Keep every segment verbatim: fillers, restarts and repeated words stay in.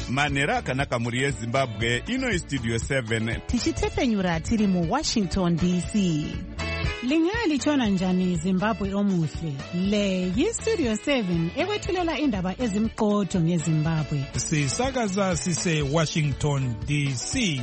manhero akanaka mhuri yezimbabwe. Ino istudio seven tichitefenyura tiri muwashington D C. Lingalitshona njani Zimbabwe omuhle? Le yistudio seven ekwethulela indaba ezimqotho ngeZimbabwe. Sisakaza sise Washington D C.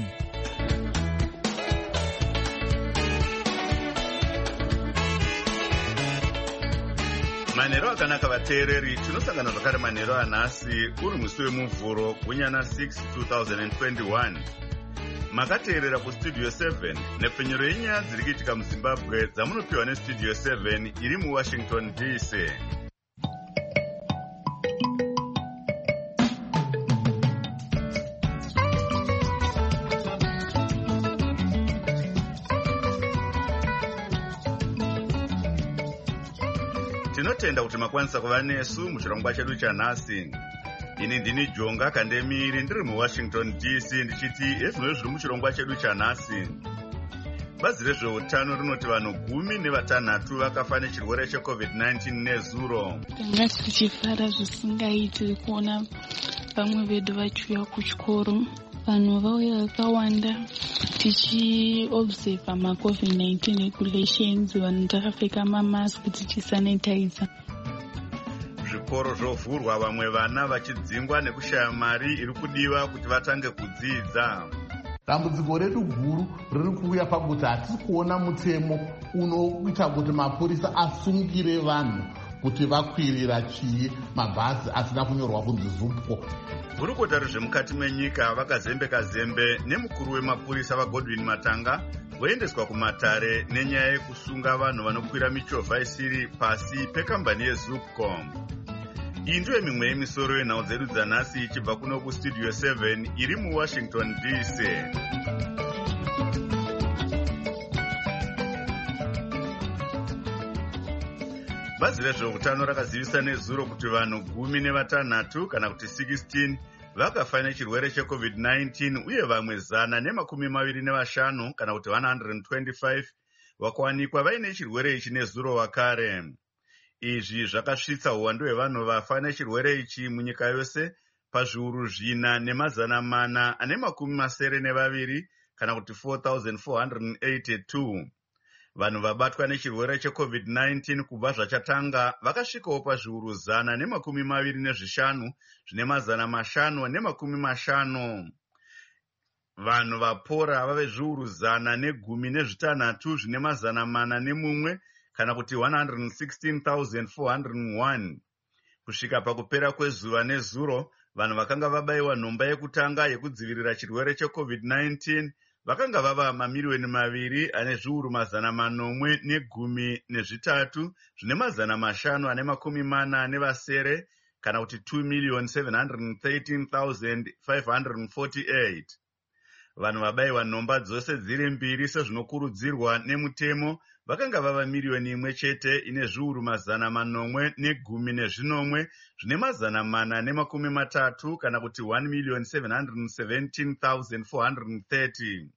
manhero akanaka vateereri, tinosangana zvakare manhero anhasi uri musi wemuvhuro gunyana six two thousand twenty-one. Makateerera kustudio seven nepfenyuro yenyaya dziri kuitika muzimbabwe dzamunopiwa nestudio seven iri muwashington D C. Tinotenda kuti makwanisa kuva nesu muchirongwa chedu chanhasi. Ini ndini Jonga Kandemiri ndiri muWashington D C ndichiti ezvino zviri muchirongwa chedu chanhasi. Bazi rezveutano rinoti vanhu gumi nevatanhatu vakafa nechirwere checovid nineteen nezuro. Tanga tichifara zvisingaiti kuona vamwe vedu vachiuya kuchikoro. Vanhu vauya vakawanda tichiobserva macovid nineteen regulations, vanhu takapfeka mamask tichisanitiza. Zvikoro zvovhurwa, vamwe vana vachidzingwa nekushaya mari iri kudiwa kuti vatange kudzidza. Dambudziko redu guru riri kuuya pakuti hatisi kuona mutemo unoita kuti mapurisa asungire vanhu kuti vakwirira chii mabhazi asina kunyorwa kunzi ZUPCO. Gurukota rezvemukati menyika vakazembeka zembe nemukuru wemapurisa vaGodwin Matanga voendeswa kumatare nenyaya yekusunga vanhu vanokwira michovha isiri pasi pekambani yeZUPCO. Iyi ndiyo mimwe yemisoro yenhau dzedu dzanhasi ichibva kuno kustudio seven iri muWashington D C. Bazi rezveutano rakazivisa nezuro kuti vanhu gumi nevatanhatu kana kuti sixteen vakafa nechirwere checovid nineteen uye vamwe zana nemakumi maviri nevashanu kana kuti one hundred twenty-five vakawanikwa vaine chirwere ichi nezuro wakare. Izvi zvakasvitsa uwandu hwevanhu vafa nechirwere ichi munyika yose pazviuru zvina nemazana mana ane makumi masere nevaviri kana kuti four thousand four hundred eighty-two. Vanhu vabatwa nechirwere checovid nineteen kubva zvachatanga vakasvikawo pazviuru zana nemakumi maviri nezvishanu zvine mazana mashanu nemakumi mashanu. Vanhu vapora vave zviuru zana negumi nezvitanhatu zvine mazana mana nemumwe kana kuti one hundred sixteen thousand four hundred one. Kusvika pakupera kwezuva nezuro, vanhu vakanga vabayiwa nhomba yekutanga yekudzivirira chirwere checovid nineteen vakanga vava mamiliyoni maviri ane zviuru mazana manomwe negumi nezvitatu zvine mazana mashanu ane makumi mana nevasere kana kuti two million seven hundred thirteen thousand five hundred forty-eight. Vanhu vabayiwa nhomba dzose dziri mbiri sezvinokurudzirwa nemutemo vakanga vava miliyoni imwe chete ine zviuru mazana manomwe negumi nezvinomwe zvine mazana mana nemakumi matatu kana kuti one million seven hundred seventeen thousand four hundred thirty.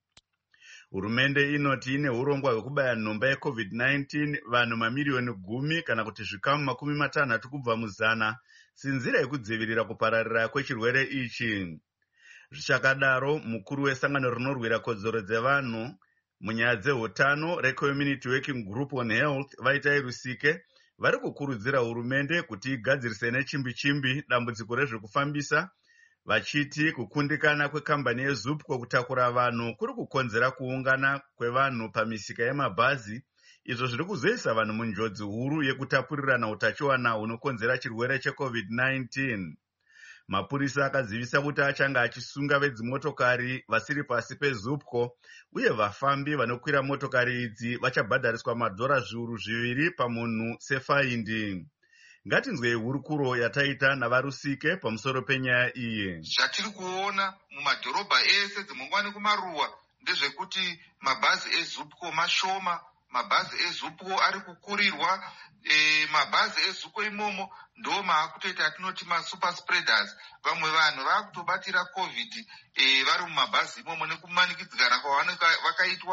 Hurumende inoti ine urongwa hwekubaya nhomba yecovid nineteen vanhu mamiliyoni gumi kana kuti zvikamu makumi matanhatu kubva muzana sinzira yekudzivirira kupararira kwechirwere ichi. Zvichakadaro, mukuru wesangano rinorwira kodzero dzevanhu munyaya dzeutano reCommunity Working Group on Health Vaitai Rusike vari kukurudzira hurumende kuti igadzirise nechimbi chimbi dambudziko rezvekufambisa, vachiti kukundikana kwekambani yeZUPCO kutakura vanhu kuri kukonzera kuungana kwevanhu pamisika yemabhazi, izvo zviri kuzoisa vanhu munjodzi huru yekutapurirana utachiwana hunokonzera chirwere checovid nineteen. Mapurisa akazivisa kuti achanga achisunga vedzimotokari vasiri pasi peZUPCO uye vafambi vanokwira motokari idzi vachabhadhariswa madhora zviuru zviviri pamunhu sefaindi. Ngatinzwei hurukuro yataita navarusike pamusoro penyaya iyi. Zvatiri kuona mumadhorobha ese dzimongwani kumaruwa ndezvekuti mabhazi eZUPCO mashoma, mabhazi eZUPCO ari kukurirwa. E, mabhazi eZUPCO imomo ndo maakutoita atinoti masuper spreaders. Vamwe vanhu vakutobatira covid e, vari mumabhazi imomo nekumanikidzikana kwavanenge vakaitwa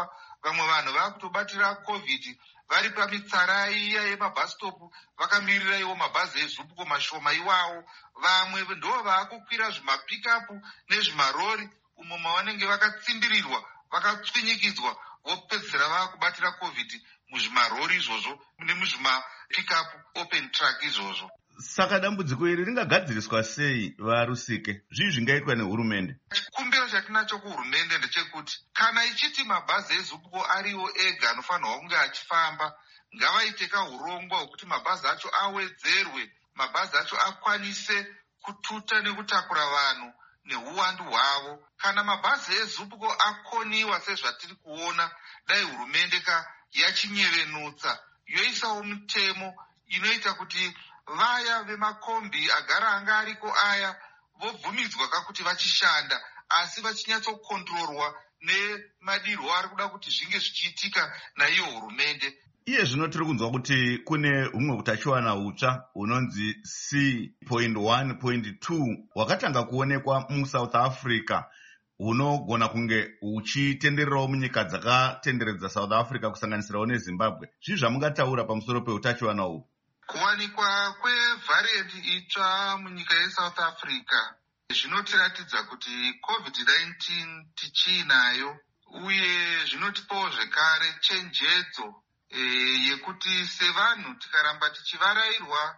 vamwe vanhu vakutobatira covid vari pamitsara iya yemabhasitopu vakamirira iwo mabhazi ezupco mashoma iwawo. Vamwe ndo vaakukwira zvimapikapu nezvimarori umo mavanenge vakatsimbirirwa vakatsvinyikidzwa vopedzisira vaakubatira covid muzvimarori izvozvo nemuzvimapikapu open truck izvozvo. Saka dambudziko iri ringagadziriswa sei varusike? Zvii zvingaitwa nehurumende? Chikumbiro chatinacho kuhurumende ndechekuti kana ichiti mabhazi ezupco ariwo ega anofanirwa kunge achifamba, ngavaite kahurongwa hwekuti mabhazi acho awedzerwe, mabhazi acho akwanise kututa nekutakura vanhu neuwandu hwavo. Kana mabhazi ezupco akoniwa sezvatiri kuona, dai hurumende ka yachinyevenutsa yoisawo mutemo inoita kuti vaya vemakombi agara anga ariko aya vobvumidzwa kakuti vachishanda, asi vachinyatsokontrorwa nemadirwo ari kuda kuti zvinge zvichiitika naiyo hurumende. Iye zvino tiri kunzwa kuti kune humwe utachiwana hutsva hunonzi C one point two hwakatanga kuonekwa muSouth Africa, hunogona kunge huchitendererawo munyika dzakatenderedza South Africa kusanganisirawo neZimbabwe. Zvii zvamungataura pamusoro peutachiwana uhu? Kuwanikwa kwevhariant itsva munyika yeSouth Africa zvinotiratidza kuti covid nineteen tichiinayo, uye zvinotipawo zvekare chenjedzo e, yekuti sevanhu tikaramba tichivarairwa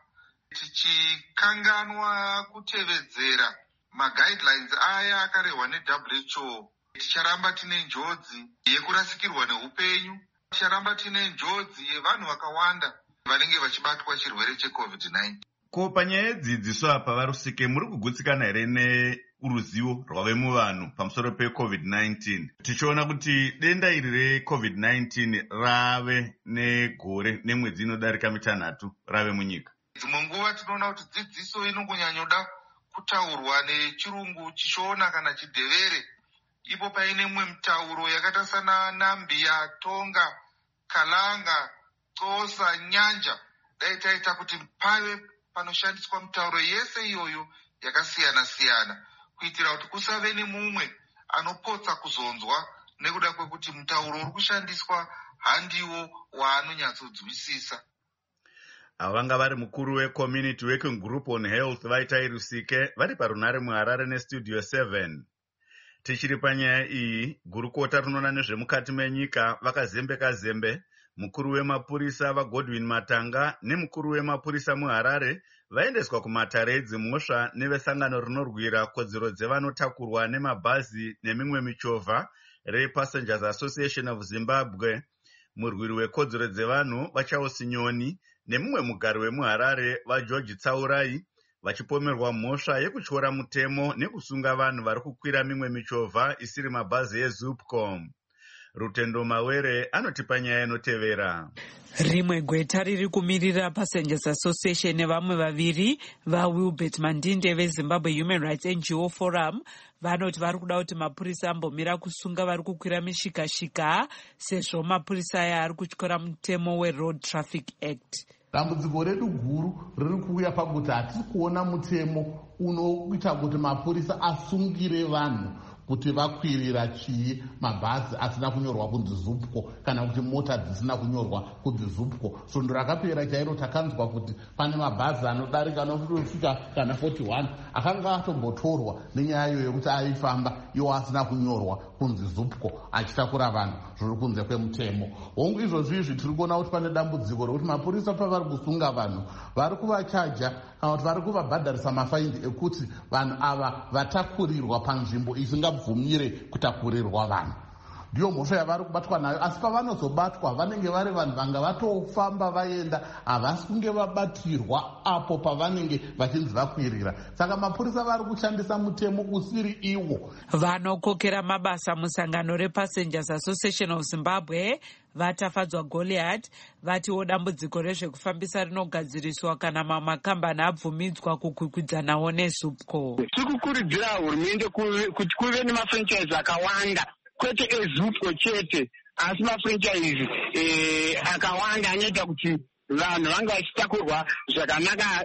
tichikanganwa kutevedzera maguidelines aya akarehwa neW H O, ticharamba tine njodzi yekurasikirwa neupenyu, ticharamba tine njodzi yevanhu vakawanda vanenge vachibatwa chirwere checovid nineteen. Ko panyaya yedzidziso apa varusike muri kugutsikana here neruzivo rwave muvanhu pamusoro pecovid nineteen? Tichiona kuti denda iri recovid nineteen rave negore nemwedzi inodarika mitanhatu rave munyika. Dzimwe nguva tinoona kuti dzidziso inongonyanyoda kutaurwa nechirungu chishona kana chidhevere, ipo paine mwe mitauro yakaita sana Nambia, Tonga, Kalanga, Xhosa, Nyanja, dai taita kuti pave panoshandiswa mitauro yese iyoyo yakasiyana siyana kuitira kuti kusave nemumwe anopotsa kuzonzwa nekuda kwekuti mutauro uri kushandiswa handiwo waanonyatsodzwisisa. Avanga vari mukuru weCommunity Working Group on Health vaita Rusike vari parunare muHarare neStudio seven. Tichiri panyaya iyi, gurukota rinoona nezvemukati menyika vakazembeka zembe mukuru wemapurisa vaGodwin Matanga nemukuru wemapurisa muHarare vaendeswa kumatare edzimhosva nevesangano rinorwira kodzero dzevanotakurwa nemabhazi nemimwe michovha rePassengers Association of Zimbabwe. Murwiri wekodzero dzevanhu vaCharles Nyoni nemumwe mugari wemuHarare vaGeorge Tsaurai vachipomerwa mhosva yekutyora mutemo nekusunga vanhu vari kukwira mimwe michovha isiri mabhazi eZupco. Rutendo Mawere anotipa nyaya inotevera. Rimwe gweta riri kumirira Passengers Association nevamwe vaviri vaWilbert Mandinde veZimbabwe Human Rights N G O Forum vanoti vari kuda kuti mapurisa ambomira kusunga vari kukwira mishikashika sezvo mapurisa aya ari kutyora mutemo weRoad Traffic Act. Dambudziko redu guru riri kuuya pakuti hatisi kuona mutemo unoita kuti mapurisa asungire vanhu kuti vakwirira chii mabhazi asina kunyorwa kunzi Zupco kana kuti mota dzisina kunyorwa kunzi Zupco. Svondo rakapera chairo takanzwa kuti pane mabhazi anodarika anosvika kana forty-one akanga atombotorwa nenyaya iyo yekuti aifamba iwo asina kunyorwa kunzi Zupco achitakura vanhu zviri kunze kwemutemo. Hongu izvozvo izvi tiri kuona kuti pane dambudziko rekuti mapurisa pavari kusunga vanhu vari kuvachaja kana kuti vari kuvabhadharisa mafaindi ekuti vanhu ava vatakurirwa panzvimbo isingabvumire kutakurirwa vanhu. Ndiyo mhosva yavari kubatwa nayo, asi pavanozobatwa vanenge vari vanhu vanga vatofamba vaenda, havasi kunge vabatirwa apo pavanenge vachinzi vakwirira. Saka mapurisa vari kushandisa mutemo usiri iwo. Vanokokera mabasa musangano rePassengers Association of Zimbabwe vatafadzwa Goliath vatiwo dambudziko rezvekufambisa rinogadziriswa kana mamakambani abvumidzwa kukwikwidzanawo neZupco. Tikukurudzira hurumende kuti kuve nemafranchise akawanda, kwete eZupco chete, asi mafranchise eh, akawanda anoita kuti vanhu vanga vachitakurwa zvakanaka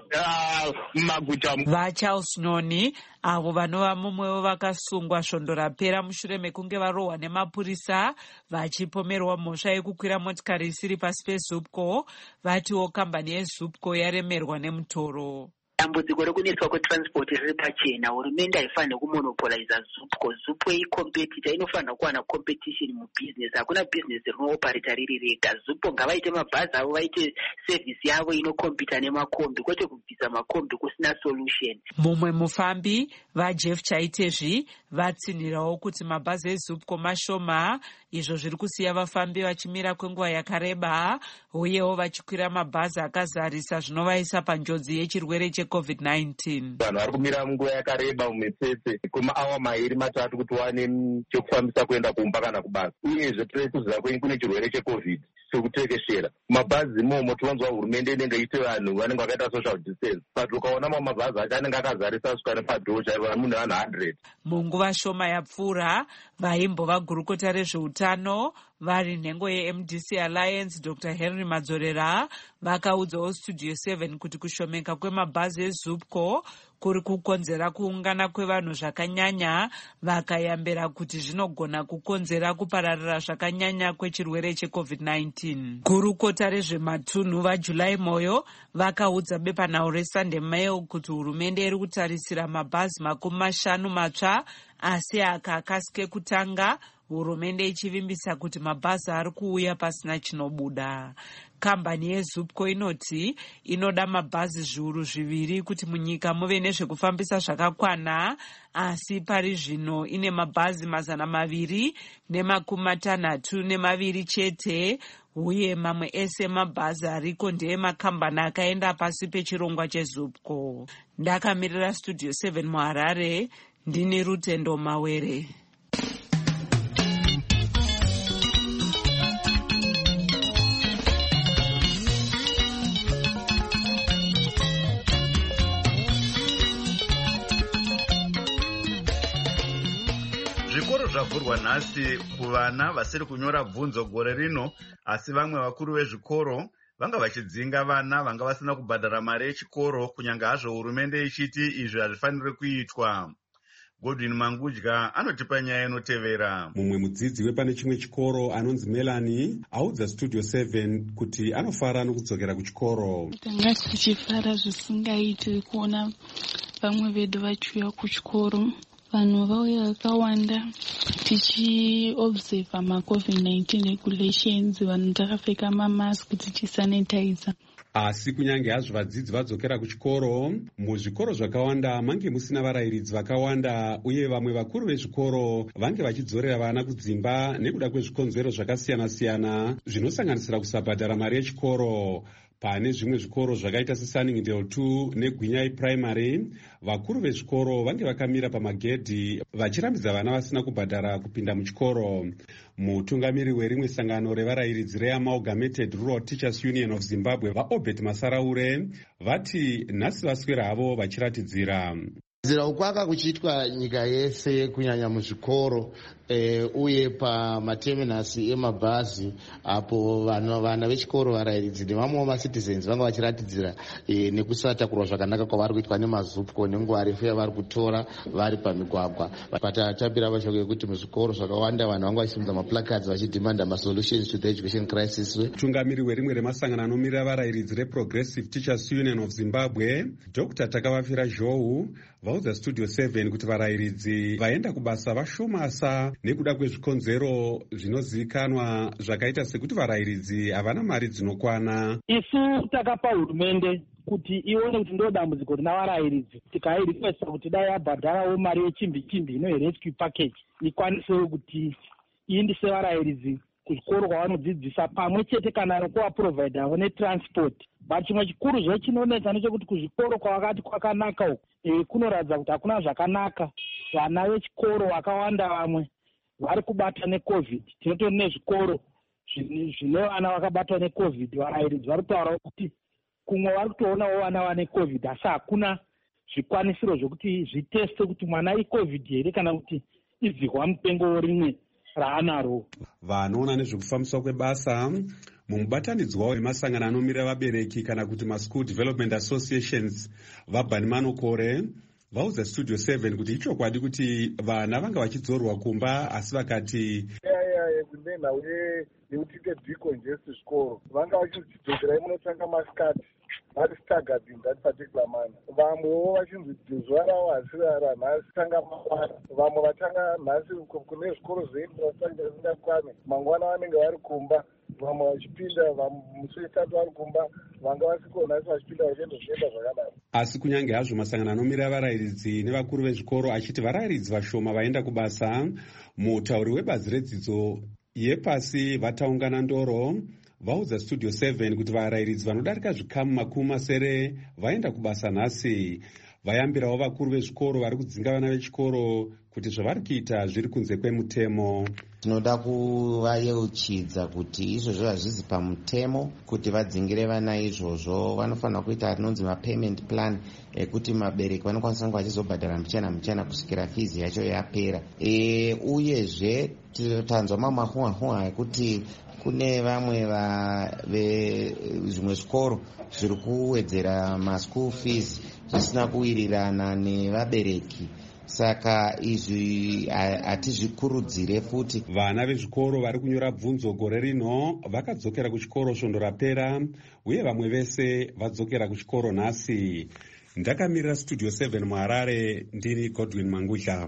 mumaguta. vaCharles Noni avo vanova mumwewo vakasungwa svondo rapera mushure mekunge varohwa nemapurisa vachipomerwa mhosva yekukwira motikari isiri pasi peZupco, vatiwo kambani yeZupco yaremerwa nemutoro. dambudziko rekuneswa kwetransport riri pachena. Hurumende haifanira kumonopoliza Zupco. Zupco ikompetita, inofanira kuwana competition mubusiness. Hakuna business rinooparita riri rega. Zupco ngavaite mabhazi avo, vaite service yavo inokompita nemakombi, kwete kubvisa makombi kusina solution. Mumwe mufambi vaJeff Chaitezvi vatsinhirawo kuti mabhazi eZupco mashoma, izvo zviri kusiya vafambi vachimira kwenguva yakareba, uyewo vachikwira mabhazi akazarisa zvinovaisa panjodzi yechirwere checovid nineteen. Vanhu vari kumira munguva yakareba mumitsetse kwemaawa mairi matatu kuti wane chekufambisa kuenda kumba kana kubasa. Uyezve tiri kuziva kune chirwere checovid chekutekeshera mabhazi imomo. Tinonzwa hurumende inenge iite vanhu vanenge vakaita social distance, but ukaona mamwe mabhazi acho anenge akazarisa kusvika nepadhoo chaivo mune vanhu one hundred. Munguva shoma yapfuura, vaimbova gurukota rezveutano vari nhengo yeM D C Alliance Doctor Henry Madzorera vakaudzawo Studio seven kuti kushomeka kwemabhazi eZupco kuri kukonzera kuungana kwevanhu zvakanyanya, vakayambira kuti zvinogona kukonzera kupararira zvakanyanya kwechirwere checovid nineteen. Gurukota rezvematunhu vaJulai Moyo vakaudza bepanhau reSunday Mail kuti hurumende iri kutarisira mabhazi makumi mashanu matsva, asi aka akasike kutanga, hurumende ichivimbisa kuti mabhazi ari kuuya pasina chinobuda. Kambani yeZupco inoti inoda mabhazi zviuru zviviri kuti munyika muve nezvekufambisa zvakakwana, asi pari zvino ine mabhazi mazana maviri nemakumi matanhatu nemaviri chete, uye mamwe ese mabhazi ariko ndeemakambani akaenda pasi pechirongwa cheZupco. Ndakamirira Studio seven muHarare, ndini Rutendo Mawere. Zvikoro zvavhurwa nhasi kuvana vasiri kunyora bvunzo gore rino, asi vamwe vakuru vezvikoro vanga vachidzinga vana vanga vasina kubhadhara mari yechikoro, kunyange hazvo hurumende ichiti izvi hazvifaniri kuitwa. Godwin Mangudya anotipa nyaya inotevera. Mumwe mudzidzi wepane chimwe chikoro anonzi Melanie audza Studio seven kuti anofara nokudzokera kuchikoro. Tanga tichifara zvisingaiti kuona vamwe vedu vachiuya kuchikoro. Vanhu vauya vakawanda tichiobserva macovid nineteen regulations, vanhu takapfeka mamask tichisanitiza. Asi kunyange hazvo vadzidzi vadzokera kuchikoro, muzvikoro zvakawanda mange musina varayiridzi vakawanda, uye vamwe vakuru vezvikoro vange vachidzorera vana kudzimba nekuda kwezvikonzero zvakasiyana-siyana zvinosanganisira kusabhadhara mari yechikoro. Pane zvimwe zvikoro zvakaita seSunningdale two neGwinyai Primary, vakuru vezvikoro vange vakamira pamagedhi vachirambidza vana vasina kubhadhara kupinda muchikoro. Mutungamiri werimwe sangano revarayiridzi reAmalgamated Rural Teachers Union of Zimbabwe, vaObert Masaraure, vati nhasi vaswera havo vachiratidzira nzira ukwaka kuchiitwa nyika yese, kunyanya muzvikoro e, uye pamateminasi emabhazi, apo vana vana vechikoro varayiridzi nevamwewo macitizens vanga vachiratidzira e, nekusatakurwa zvakanaka kwavari kuitwa nemaZupco nenguva refu yavari kutora vari pamigwagwa. Patatambira mashoko ekuti muzvikoro zvakawanda vanhu vanga vachisimudza maplacards vachidhimanda masolutions to the education crisis. Mutungamiri werimwe remasangano anomirira varayiridzi reProgressive Teachers Union of Zimbabwe, Doctor Takavafira Zhou, vaudza Studio seven kuti varayiridzi vaenda kubasa vashomasa nekuda kwezvikonzero zvinozivikanwa zvakaita sekuti varayiridzi havana mari dzinokwana. Isu takapa hurumende kuti ione kuti ndo dambudziko rina varayiridzi, tikairequesta kuti dai yabhadharawo mari yechimbi-chimbi ino rescue package ikwanisewo kuti iindise varayiridzi kuzvikoro kwavanodzidzisa, pamwe chete kana nokuvaprovidhawo netransport. But chimwe chikuru zvechinonetsa nechekuti kuzvikoro kwavakati kwakanaka uku e, kunoratidza kuti hakuna zvakanaka. Vana vechikoro vakawanda vamwe vari kubatwa necovid. Tinotori nezvikoro zvine vana vakabatwa necovid. Varayiridzi vari kutaura kuti kumwe vari kutoonawo vana vane covid, asi hakuna zvikwanisiro zvokuti zviteste kuti mwana icovid here kana kuti idzihwa mupengo rimwe raanaro. Vanoona nezvekufambiswa kwebasa mumubatanidzwa wemasangano anomirira vabereki kana kuti maschool development associations vabhani manokore vaudza studio seven kuti ichokwadi kuti vana vanga vachidzorwa kumba asi vakati kunenhau yeutiite decongest zvikoro vanga vachidzokera imunotanga masikati vari staggered in that particular manner. Vamwewo vachinzi zuva ravo hasirara nhasi tanga mangwana. Vamwe vatanga nhasi kune zvikoro zveindira zvisingakwane. Mangwana vanenge vari kumba. Vamwe vachipinda musi wetatu vari kumba. Vanga vasiko nhasi vachipinda vachienda zvichienda zvakadaro. Asi kunyange hazvo masangano anomirira varayiridzi nevakuru vezvikoro achiti varayiridzi vashoma vaenda kubasa, mutauri webazi redzidzo yepasi vataungana ndoro vaudza studio seven kuti varayiridzi vanodarika zvikamu makumi masere vaenda kubasa nhasi. Vayambirawo vakuru vezvikoro vari kudzinga vana vechikoro kuti zvavari kuita zviri kunze kwemutemo. Tinoda kuvayeuchidza kuti izvozvo hazvisi pamutemo kuti vadzingire vana izvozvo. Vanofanira kuita rinonzi mapayment plan ekuti mabereki vanokwanisa kunge vachizobhadhara muchana muchana kusvikira fizi yacho yapera. E, uyezve tanzwa mamahuhwa ekuti kune vamwe vezvimwe zvikoro zviri kuwedzera maschool fees zvisina kuwirirana nevabereki. Saka izvi hatizvikurudzire futi. Vana vezvikoro vari kunyora bvunzo gore rino vakadzokera kuchikoro svondo rapera uye vamwe vese vadzokera kuchikoro nhasi. Ndakamirira studio seven muHarare, ndini Godwin Mangudla.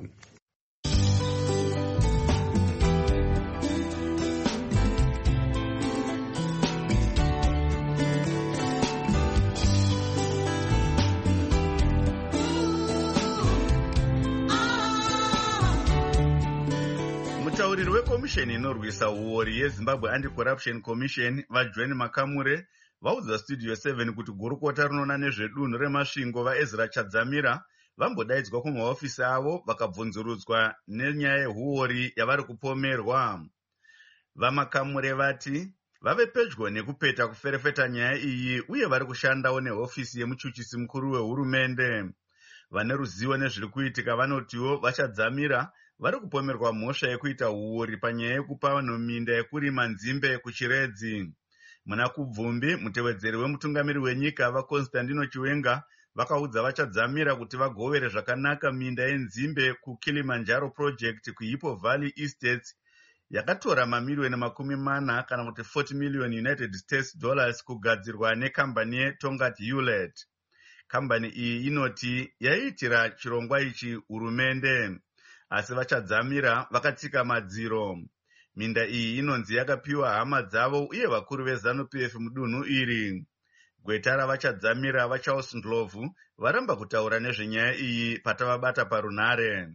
Mutauriri wekomisheni inorwisa uori yeZimbabwe Anti-Corruption Commission vaJohn Makamure vaudza studio seven kuti gurukota rinoona nezvedunhu remasvingo vaEzra Chadzamira vambodaidzwa kumahofisi avo vakabvunzurudzwa nenyaya yehuori yavari kupomerwa. VaMakamure vati vave pedyo nekupeta kuferefeta nyaya iyi uye vari kushandawo nehofisi yemuchuchisi mukuru wehurumende. Vane ruzivo nezviri kuitika vanotiwo vaChadzamira vari kupomerwa mhosva yekuita huori panyaya yekupa vanhu minda yekurima nzimbe kuChiredzi. Muna kubvumbi, mutevedzeri wemutungamiri wenyika vaConstantino Chiwenga vakaudza vaChadzamira kuti vagovere zvakanaka minda yenzimbe kuKilimanjaro Project kuHippo Valley Estates yakatora mamiliyoni makumi mana kana kuti forty million United States dollars kugadzirwa nekambani yeTongat Hewlett. Kambani iyi inoti yaiitira chirongwa ichi hurumende, asi vaChadzamira vakatsika madziro. Minda iyi inonzi yakapiwa hama dzavo uye vakuru veZANU-P F mudunhu iri. Gweta ravaChadzamira vaCharles Ndlovu varamba kutaura nezvenyaya iyi patavabata parunhare.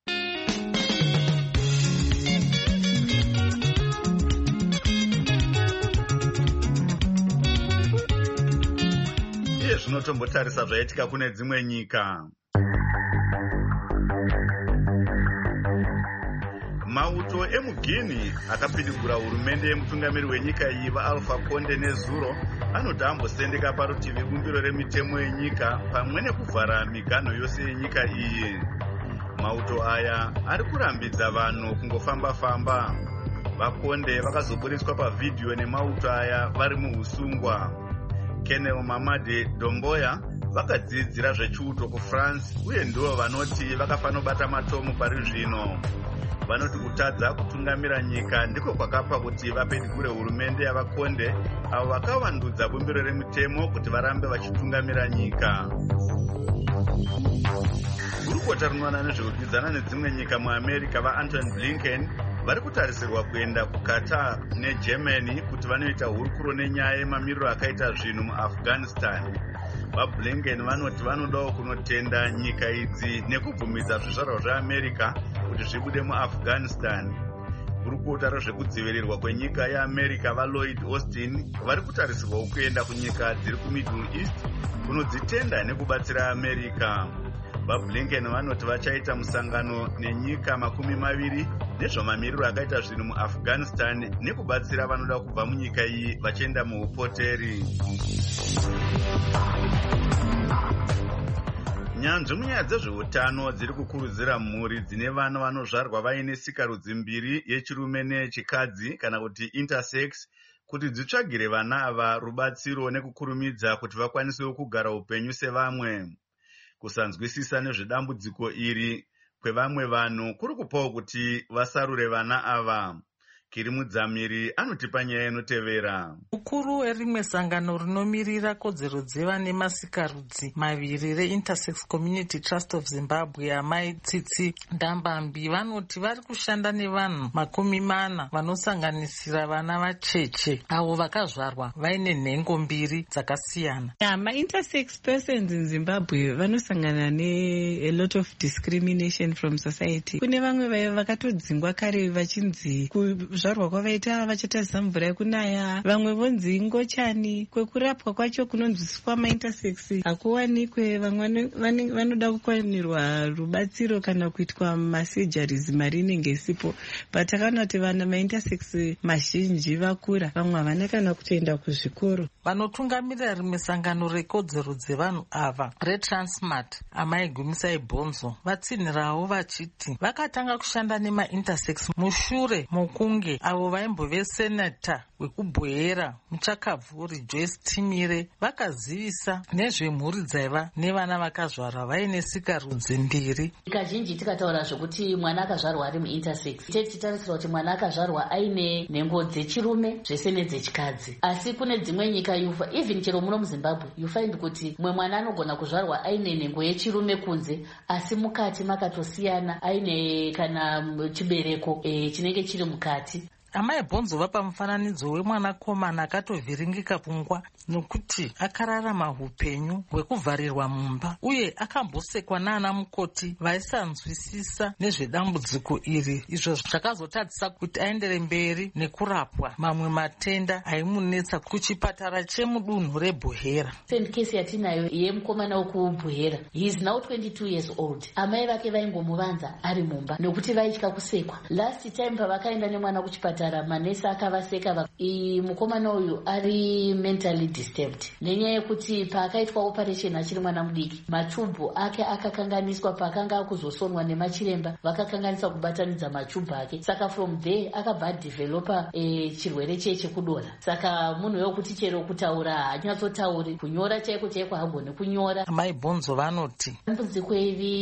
Iye zvinotombotarisa zvaitika kune dzimwe nyika. Mauto emuGuinea akapidigura hurumende yemutungamiri wenyika iyi vaAlpha Conde nezuro anoti ambosendeka parutivi bumbiro remitemo yenyika pamwe nekuvhara miganho yose yenyika iyi. Mauto aya ari kurambidza vanhu kungofamba-famba. VaConde vakazoburiswa pavhidhiyo nemauto aya vari muhusungwa. Kenel Mamade Domboya vakadzidzira zvechiuto kuFrance uye ndivo vanoti vakafanobata matomu pari zvino. Vanoti kutadza kutungamira nyika ndiko kwakapa kuti vapedigure hurumende yavaConde avo vakavandudza bumbiro remitemo kuti varambe vachitungamira nyika. Gurukota rinoona nezvekukwikwidzana nedzimwe nyika muAmerica vaAntony Blinken vari kutarisirwa kuenda kuQatar neGermany kuti vanoita hurukuro nenyaya yemamiriro akaita zvinhu muAfghanistan. VaBlinken vanoti vanodawo kunotenda nyika idzi nekubvumidza zvizvarwa zveAmerica kuti zvibude muAfghanistan. Gurukota rezvekudzivirirwa kwenyika yeAmerica vaLloyd Austin vari kutarisirwawo kuenda kunyika dziri kuMiddle East kunodzitenda nekubatsira America. VaBlinken vanoti vachaita musangano nenyika makumi maviri nezvamamiriro akaita zvinhu muAfghanistan nekubatsira vanoda kubva munyika iyi vachienda muupoteri. Nyanzvi munyaya dzezveutano dziri kukurudzira mhuri dzine vana vanozvarwa vaine sikarudzi mbiri yechirume neyechikadzi kana kuti intersex kuti dzitsvagire vana ava rubatsiro nekukurumidza kuti vakwanisewo kugara upenyu sevamwe. Kusanzwisisa nezvedambudziko iri kwevamwe vanhu kuri kupawo kuti vasarure vana ava. Kiri Mudzamiri anotipa nyaya inotevera. Mukuru werimwe sangano rinomirira kodzero dzevane masikarudzi maviri reIntersex Community Trust of Zimbabwe, Amai Tsitsi Ndambambi, vanoti vari kushanda nevanhu makumi mana vanosanganisira vana vacheche avo vakazvarwa vaine nhengo mbiri dzakasiyana. Yeah, ma-intersex persons in Zimbabwe vanosangana ne a lot of discrimination from society. Kune vamwe vakatodzingwa kare vachinzi kuzvarwa kwavaita vachatadzisa mvura yekunaya, vamwe vonzi ngochani, kwekurapwa kwacho kunonzwiswa ma-intersex hakuwanikwe, vamwe vanoda kukwanirwa rubatsiro kana kuitwa masurgeries mari inenge isipo. But takaona kuti vana ma-intersex mazhinji vakura, vamwe havana kana kutoenda kuzvikoro. Vanotungamirira rimwe sangano rekodzero dzevanhu ava reTransmart, Amai Gumisai Bonzo, vatsinhirawo vachiti vakatanga kushanda nema-intersex mushure mokunge avo vaimbove senata wekubwehera muchakavhuri Joyce Timire vakazivisa nezvemhuri dzaiva nevana vakazvarwa vaine sikarudzi mbiri. Kazhinji tikataura zvokuti mwana akazvarwa ari muintersex, tichitarisira kuti mwana akazvarwa aine nhengo dzechirume zvese nedzechikadzi. Asi kune dzimwe nyika yufa, even chero muno muZimbabwe, you find kuti mumwe mwana anogona kuzvarwa aine nhengo yechirume kunze, asi mukati makatosiyana, aine kana chibereko e, chinenge chiri mukati. Amai Bonzo vapa mufananidzo wemwanakomana akatovhiringika pfungwa nokuti akararama upenyu hwekuvharirwa mumba uye akambosekwa naana mukoti vaisanzwisisa nezvedambudziko iri, izvo zvakazotadzisa kuti aendere mberi nekurapwa mamwe matenda aimunetsa kuchipatara chemudunhu reBuhera. Send case yatinayo yemukomana wekuBuhera, he is now twenty-two years old. Amai vake vaingomuvanza ari mumba nokuti vaitya kusekwa. Last time pavakaenda nemwana kuchipatara, manesi akavaseka. Mukomana uyu ari mentally disturbed nenyaya yekuti paakaitwa operation achiri mwana mudiki, machubhu ake akakanganiswa. Paakanga akuzosonwa nemachiremba vakakanganisa kubatanidza machubhu ake, saka from there akabva developa e, chirwere cheche kudora. Saka munhu wekuti chero kutaura haanyatsotauri, kunyora chaiko chaiko hagoni kunyora. Amai Bonzo vanoti dambudziko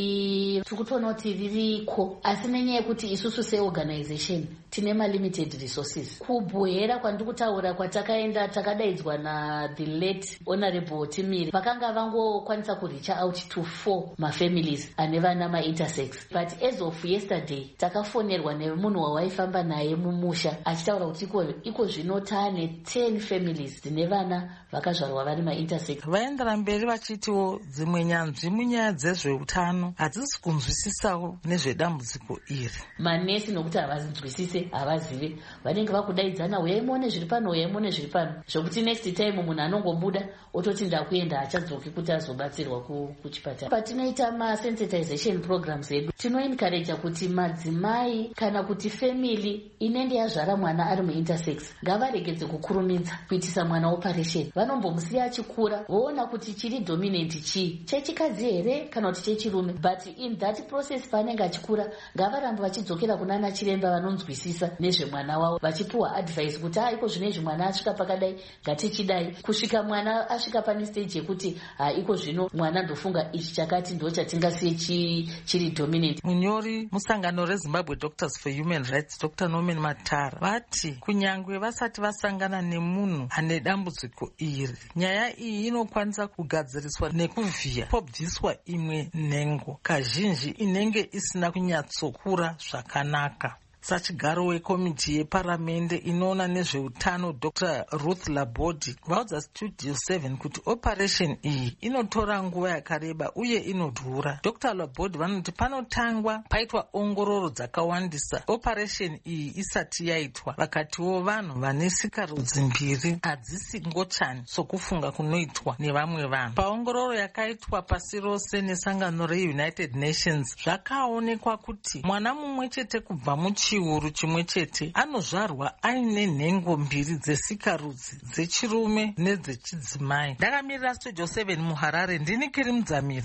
iri tikutoona kuti ririko, asi nenyaya yekuti isusu seorganization tine malimited resources. Kubwehera kwandiri kutaura kwatakaenda, takadaidzwa na the late honorable Timire, vakanga vangokwanisa kuricha out to four mafamilies ane vana ma-intersex. But as of yesterday takafonerwa nemunhu wawaifamba naye mumusha achitaura kuti iko, iko zvino taane ten families dzine vana vakazvarwa vari ma-intersex. Vaendera mberi vachitiwo dzimwe nyanzvi munyaya dzezveutano hadzisi kunzwisisawo nezvedambudziko iri. Manesi nokuti havazvinzwisise, havazive, vanenge vakudaidzana, uyai muone zviri pano, uyai muone zviri pano, zvokuti next time munhu anongobuda ototi ndakuenda, achadzoki kuti azobatsirwa kuchipatara. Patinoita masensitization programs edu, tinoencourage kuti madzimai kana kuti family inenge yazvara mwana ari muintersex ngavaregedze kukurumidza kuitisa mwana operation. Vanombomusiya achikura voona kuti chiri dominant chii, chechikadzi here kana kuti chechirume, but in that process paanenge achikura ngavarambe vachidzokera kunana chiremba vanonzwisisa nezvemwana wavo, vachipuwa advice kuti ha iko zvino izvi mwana asvika pakadai ngatichidai, kusvika mwana asvika pane stage yekuti ha iko zvino mwana ndofunga ichi chakati ndo chatingasiye chi, chiri dominant. Munyori musangano reZimbabwe Doctors for Human Rights, Doctor Norman Matara, vati kunyangwe vasati vasangana nemunhu ane dambudziko iri, nyaya iyi inokwanisa kugadziriswa nekuvhiya pobviswa imwe nhengo, kazhinji inenge isina kunyatsokura zvakanaka. Sachigaro wekomiti yeparamende inoona nezveutano Doctor Ruth Labodi vaudza Studio seven kuti operation iyi inotora nguva yakareba uye inodhura. Doctor Labodi vanoti panotangwa paitwa ongororo dzakawandisa operation iyi isati yaitwa, vakatiwo vanhu vane sikarudzi mbiri hadzisi ngochani sokufunga kunoitwa nevamwe vanhu. Paongororo yakaitwa pasi rose nesangano reUnited Nations zvakaonekwa kuti mwana mumwe chete kubva muchi chiuru chimwe chete anozvarwa aine nhengo mbiri dzesikarudzi dzechirume nedzechidzimai. Ndakamirira Studio seven muHarare, ndini Kiri Mudzamiri.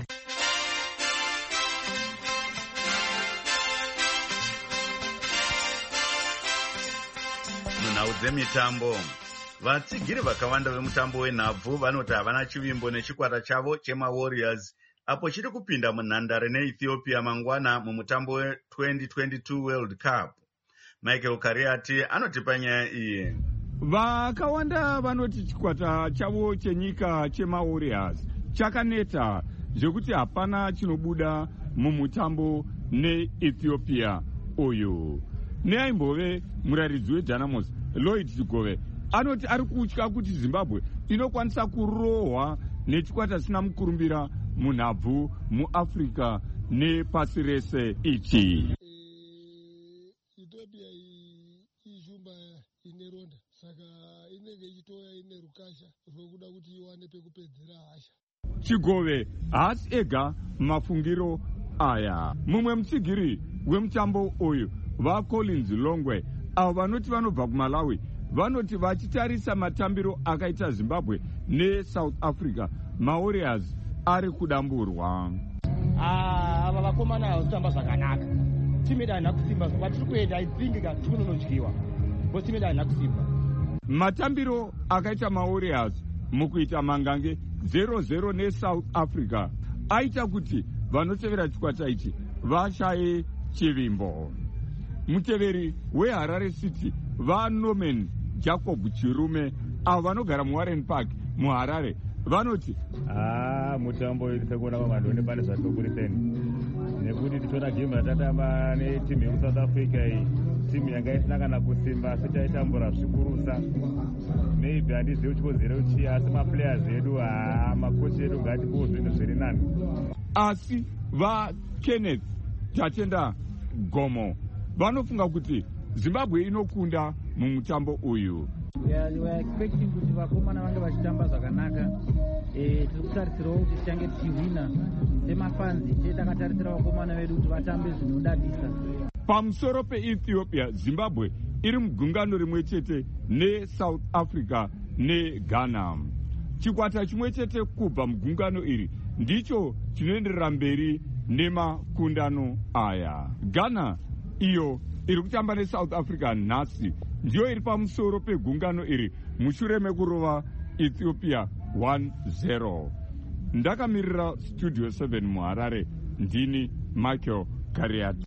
Munhau dzemitambo, vatsigiri vakawanda vemutambo wenhabvu vanoti havana chivimbo nechikwata chavo chemawarriors apo chiri kupinda munhandare neethiopia mangwana mumutambo we-twenty twenty-two world cup. Michael Kariati anotipa nyaya iyi. Vakawanda vanoti chikwata chavo chenyika chemawarriors chakaneta zvekuti hapana chinobuda mumutambo neethiopia uyu. Neaimbove muraridzi weDynamos Lloyd Chigove anoti ari kutya kuti Zimbabwe inokwanisa kurohwa nechikwata chisina mukurumbira munhabvu muAfrica nepasi rese ichi. Ethiopia ishumba ineronda saka inenge ichitoya ine rukasha rwekuda kuti iwane pekupedzera hasha. Chigove haasi ega mafungiro aya. Mumwe mutsigiri wemutambo uyu vaCollins Longwe avo vanoti vanobva kuMalawi vanoti vachitarisa matambiro akaita Zimbabwe neSouth Africa, mawarriors ari kudamburwa. Ava vakomana havakutamba zvakanaka. Timu yedu haina kusimba, kwatiri kuenda idzinga tikunonodyiwa. Bo timu yedu haina kusimba. Matambiro akaita mawarriors mukuita mangange zero zero neSouth Africa aita kuti vanotevera chikwata ichi vashaye chivimbo. Muteveri weHarare City vaNorman Jacob Chirume avo vanogara muWarren Park muHarare vanoti ah mutambo irisekuona pamadhone pane zvatokuriseni nekuti tichiona game ratatamba netimu yemuSouth Africa iyi timu yanga isina kana kusimba asi taitambura zvikurusa. Maybe handizivi chikonzero chii asi maplayers edu makochi edu ngatipuwo zvinhu zviri nani. Asi vaKenneth Tatenda Gomo vanofunga kuti Zimbabwe inokunda mumutambo uyu. Yeah, we were expecting kuti vakomana vange vachitamba zvakanaka. Eh, tiri kutarisirawo kuti tichange tichihwina semafanzi tetakatarisa vakomana vedu kuti vatambe zvinodadisa. Pamusoro peEthiopia, Zimbabwe iri mugungano rimwe chete neSouth Africa neGhana. Chikwata chimwe chete kubva mugungano iri ndicho chinoenderera mberi nemakundano aya. Ghana iyo iri kutamba neSouth Africa nhasi ndiyo iri pamusoro pegungano iri mushure mekurova Ethiopia one zero. Ndakamirira Studio seven muHarare, ndini Michael Kariati.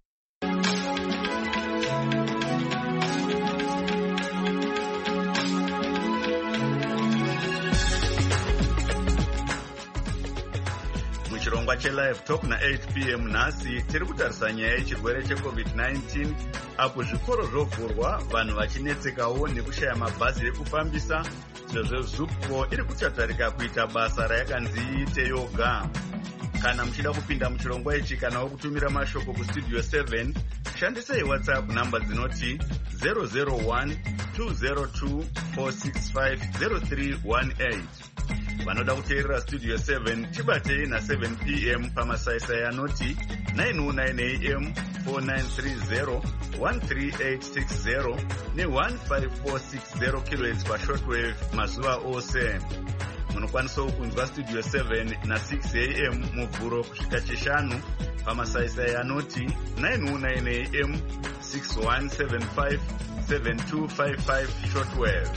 Muchirongwa cheLive Talk na eight p m nhasi tiri kutarisa nyaya yechirwere checovid nineteen apo zvikoro zvovhurwa vanhu vachinetsekawo nekushaya mabhazi ekufambisa sezvo ZUPCO iri kuchatarika kuita basa rayakanzi iite yoga. Kana muchida kupinda muchirongwa ichi kana wokutumira mashoko kustudio seven shandisai WhatsApp namba dzinoti zero zero one two zero two four six five zero three one eight. Vanoda kuteerera Studio seven chibatei na seven p m pamasaisai anoti nine oh nine a m four nine three zero one three eight six zero ne one five four six zero kilohertz pashortwave mazuva ose. Munokwanisawo kunzwa Studio seven na six a m muvhuro kusvika chishanu pamasaisai anoti nine oh nine a m six one seven five seven two five five shortwave.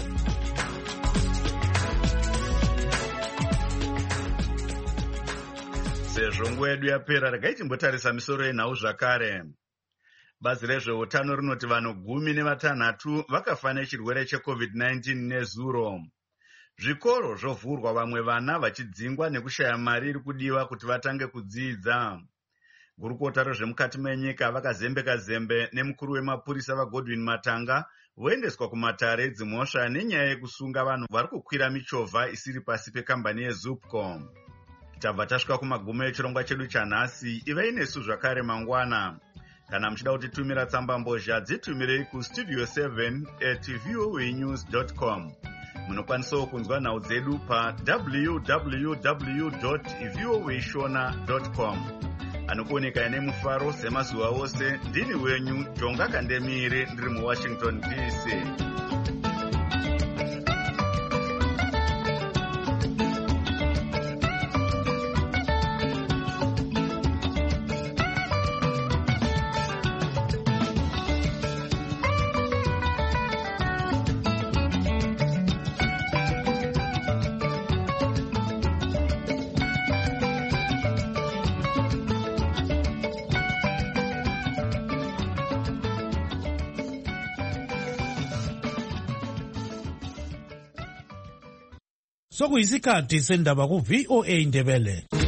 Sezvo nguva yedu yapera, regai timbotarisa misoro yenhau zvakare. Bazi rezveutano rinoti vanhu gumi nevatanhatu vakafa nechirwere checovid nineteen nezuro. Zvikoro zvovhurwa, vamwe vana vachidzingwa nekushaya mari iri kudiwa kuti vatange kudzidza. Gurukota rezvemukati menyika vakazembeka zembe nemukuru wemapurisa vaGodwin Matanga voendeswa kumatare edzimhosva nenyaya yekusunga vanhu vari kukwira michovha isiri pasi pekambani yeZUPCO. Tabva tasvika kumagumo echirongwa chedu chanhasi. Ivai nesu zvakare mangwana. Kana muchida kutitumira tsamba mbozha dzitumirei kustudio seven at voa news dot com. Munokwanisawo kunzwa nhau dzedu pa w w w dot voa shona dot com. Anokuoneka ine mufaro semazuva ose, ndini wenyu Jonga Kandemire ndiri muWashington D C. sokuyisikhathi sendaba ku-V O A Ndebele.